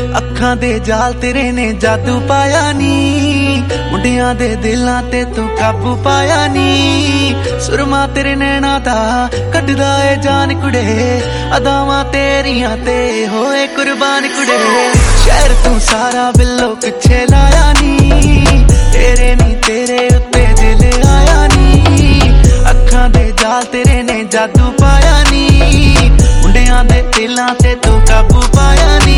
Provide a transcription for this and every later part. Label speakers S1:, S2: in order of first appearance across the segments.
S1: ਅੱਖਾਂ ਦੇ ਜਾਲ ਤੇਰੇ ਨੇ ਜਾਦੂ ਪਾਇਆ ਨੀ, ਮੁੰਡਿਆਂ ਦੇ ਦਿਲਾਂ ਤੇ ਤੂੰ ਕਾਬੂ ਪਾਇਆ ਨੀ। ਸੁਰਮਾ ਤੇਰੇ ਨੈਣਾ ਦਾ ਕੱਢਦਾ ਏ ਜਾਨ ਕੁੜੇ, ਅਦਾਵਾਂ ਤੇਰੀਆਂ ਤੇ ਹੋਏ ਕੁਰਬਾਨ ਕੁੜੇ। ਸ਼ਹਿਰ ਤੂੰ ਸਾਰਾ ਬਿੱਲੋ ਪਿੱਛੇ ਲਾਇਆ ਨੀ, ਤੇਰੇ ਨੀ ਤੇਰੇ ਉੱਤੇ ਦਿਲ ਆਇਆ ਨੀ। ਅੱਖਾਂ ਦੇ ਜਾਲ ਤੇਰੇ ਨੇ ਜਾਦੂ ਪਾਇਆ ਨੀ, ਮੁੰਡਿਆਂ ਦੇ ਦਿਲਾਂ ਤੇ ਤੂੰ ਕਾਬੂ ਪਾਇਆ ਨੀ।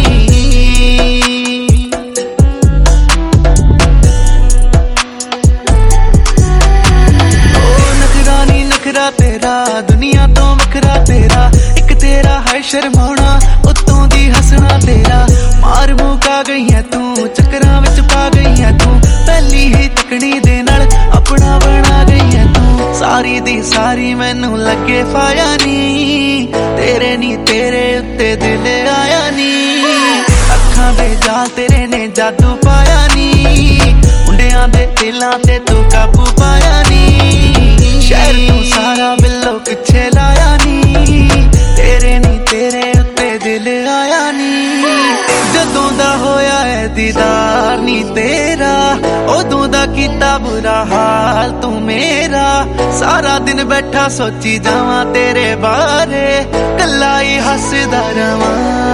S1: तेरा दुनिया तो वखरा तेरा, एक तेरा है शर्माना उत्तों दी हसना तेरा। मार मुका गई है तू चक्करां विच पा गई है तू, पहली ही तकनी दे नाल अपना बना गई है तू। सारी दी सारी मैनू लगे फाया नी, तेरे नी तेरे उत्ते दिल आया नी। अखां दे जाल तेरे ने जादू पाया नी, मुंडियां दे दिलां ते तू काबू पाया नी। शहर तू सारा बिल्लो पिछे लाया नी, तेरे नी तेरे उत्ते दिल आया नी। जदों दा होया है दीदार नी तेरा, उदों दा कीता बुरा हाल तू मेरा। सारा दिन बैठा सोची जावां तेरे बारे, कल्ला ही हसदा रवां।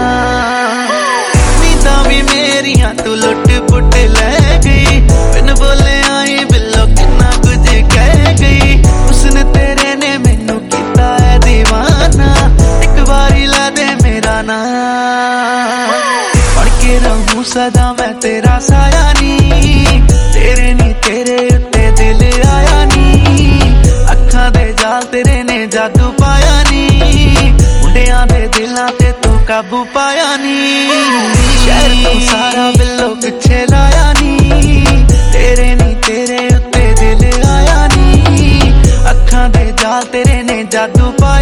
S1: नींदां भी मेरियां तू लुट पुट ले गई, बिन बोले आई बिल्लो किन्ना कुछ कह गई। उसने तेरे ने मैनू कीता है दीवाना, एक बारी ला दे मेरा नाम। पढ़ के रहूं सदा मैं तेरा साया नी, तेरे नी तेरे उत्ते दिल आया नी। अखां दे जाल तेरे ने जादू पाया नी, मुंडियां दे दिलां ते तू काबू पाया नी। शहर तू सारा बिल्लो पिछे लाया नी, तेरे नी तेरे उत्ते दिल आया नी। अखां दे जाल तेरे ने जादू पाया।